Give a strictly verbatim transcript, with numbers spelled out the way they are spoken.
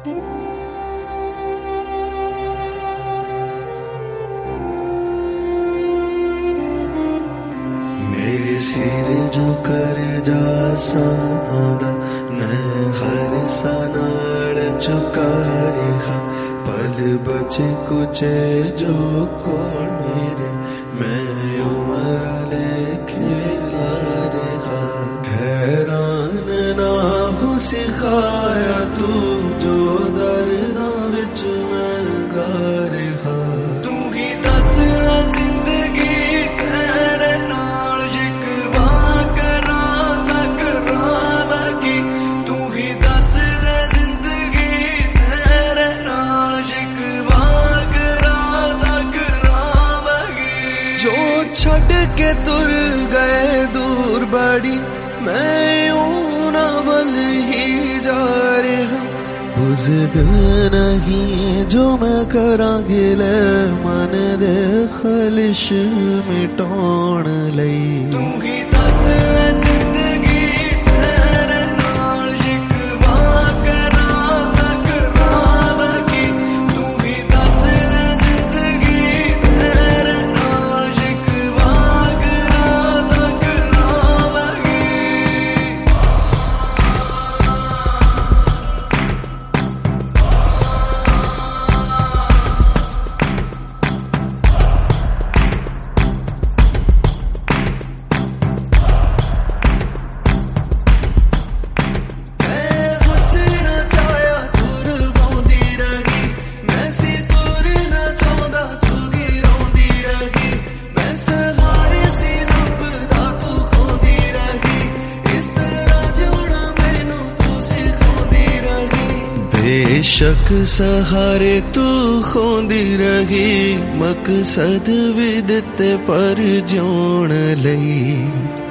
मेरे सिर जो कर जा सादा मैं हर सनाड़ चुका रहा पल बचे कुचे जो कौन मेरे मैं उमर ले खेला रहा हैरान ना हो सिखाया तू जो दर्दा विच मैं गा रहा तू ही दस जिंदगी तेरे नाल शिकवा करा तकरार की तू ही दस जिंदगी तेरे नाल शिकवा करा तकरार की जो छड़ के तुर गए दूर बड़ी मैं यूं ना बल ही जा रहा बुज़द नहीं जो मैं करा गिले मन दे खलिश मिटाउण लई तू ही दस जिंदगी तेरे नाल शिकवा करा तकरार की तू ही दस जिंदगी तेरे नाल शिकवा करा तकरार की बेशक सहारे तू खोंदी रही मकसद विद ते पर जिउण लई